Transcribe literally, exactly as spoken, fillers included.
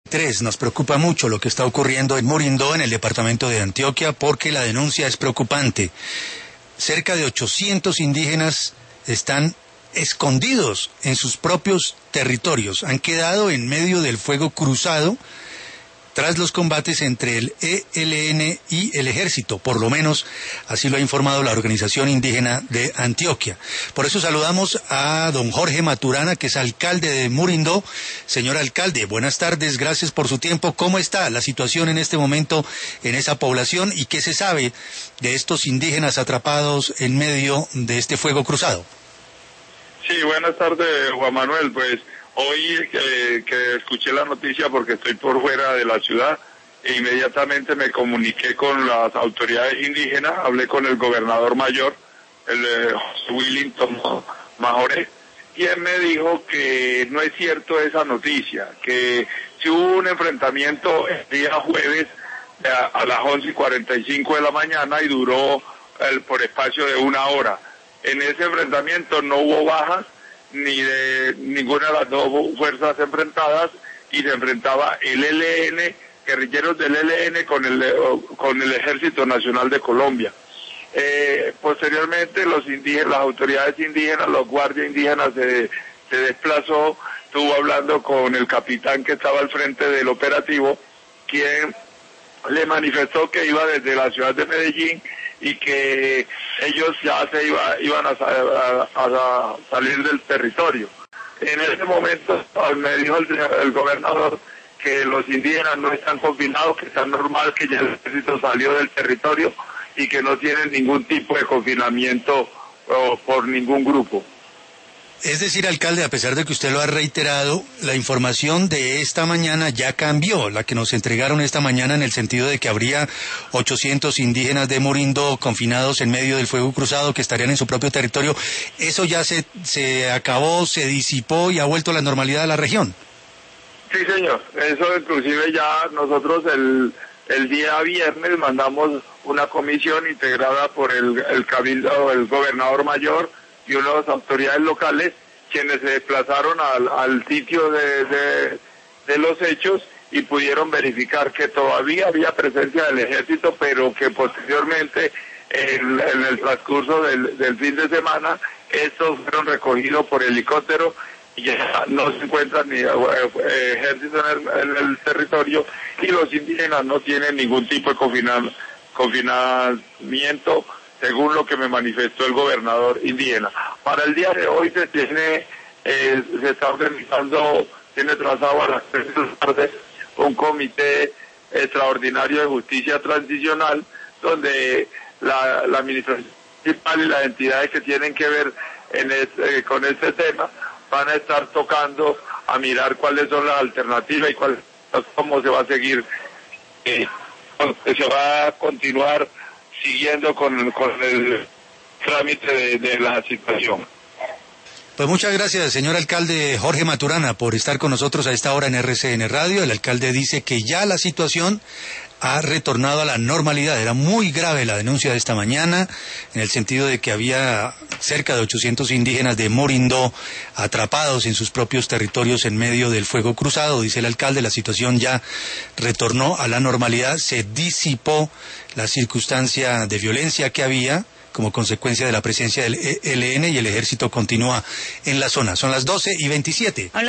Tres, nos preocupa mucho lo que está ocurriendo en Murindó, en el departamento de Antioquia, porque la denuncia es preocupante. Cerca de ochocientos indígenas están escondidos en sus propios territorios. Han quedado en medio del fuego cruzado tras los combates entre el E L N y el ejército. Por lo menos así lo ha informado la Organización Indígena de Antioquia. Por eso saludamos a don Jorge Maturana, que es alcalde de Murindó. Señor alcalde, buenas tardes, gracias por su tiempo. ¿Cómo está la situación en este momento en esa población y qué se sabe de estos indígenas atrapados en medio de este fuego cruzado? Sí, buenas tardes, Juan Manuel. Pues hoy eh, que escuché la noticia, porque estoy por fuera de la ciudad, e inmediatamente me comuniqué con las autoridades indígenas, hablé con el gobernador mayor, el eh, Willington Majoré, y él me dijo que no es cierto esa noticia, que si hubo un enfrentamiento el día jueves a, a las once y cuarenta y cinco de la mañana y duró el, por espacio de una hora. En ese enfrentamiento no hubo bajas ni de ninguna de las dos fuerzas enfrentadas, y se enfrentaba el E L N, guerrilleros del E L N con el con el Ejército Nacional de Colombia. Eh, posteriormente los indígenas, las autoridades indígenas, los guardias indígenas se, se desplazó, estuvo hablando con el capitán que estaba al frente del operativo, quien le manifestó que iba desde la ciudad de Medellín y que ellos ya se iba, iban a, a, a salir del territorio. En ese momento me dijo el, el gobernador que los indígenas no están confinados, que está normal, que ya el ejército salió del territorio y que no tienen ningún tipo de confinamiento oh, por ningún grupo. Es decir, alcalde, a pesar de que usted lo ha reiterado, la información de esta mañana ya cambió, la que nos entregaron esta mañana, en el sentido de que habría ochocientos indígenas de Murindó confinados en medio del fuego cruzado que estarían en su propio territorio. ¿Eso ya se, se acabó, se disipó y ha vuelto a la normalidad de la región? Sí, señor. Eso inclusive ya nosotros el, el día viernes mandamos una comisión integrada por el, el cabildo, el gobernador mayor y unas autoridades locales, quienes se desplazaron al, al sitio de, de, de los hechos y pudieron verificar que todavía había presencia del ejército, pero que posteriormente, en, en el transcurso del, del fin de semana, estos fueron recogidos por helicóptero y ya no se encuentran ni eh, ejército en el, en el territorio, y los indígenas no tienen ningún tipo de confinan, confinamiento, según lo que me manifestó el gobernador indígena. Para el día de hoy se tiene, eh, se está organizando, tiene trazado a las tres de la tarde un comité extraordinario de justicia transicional, donde la, la administración municipal y las entidades que tienen que ver en este, con este tema van a estar tocando a mirar cuáles son las alternativas y cuál, cómo se va a seguir, eh, se va a continuar siguiendo con, con el trámite de, de la situación. Pues muchas gracias, señor alcalde Jorge Maturana, por estar con nosotros a esta hora en R C N Radio. El alcalde dice que ya la situación ha retornado a la normalidad. Era muy grave la denuncia de esta mañana, en el sentido de que había cerca de ochocientos indígenas de Murindó atrapados en sus propios territorios en medio del fuego cruzado. Dice el alcalde, la situación ya retornó a la normalidad, se disipó la circunstancia de violencia que había como consecuencia de la presencia del E L N, y el ejército continúa en la zona. Son las doce y veintisiete.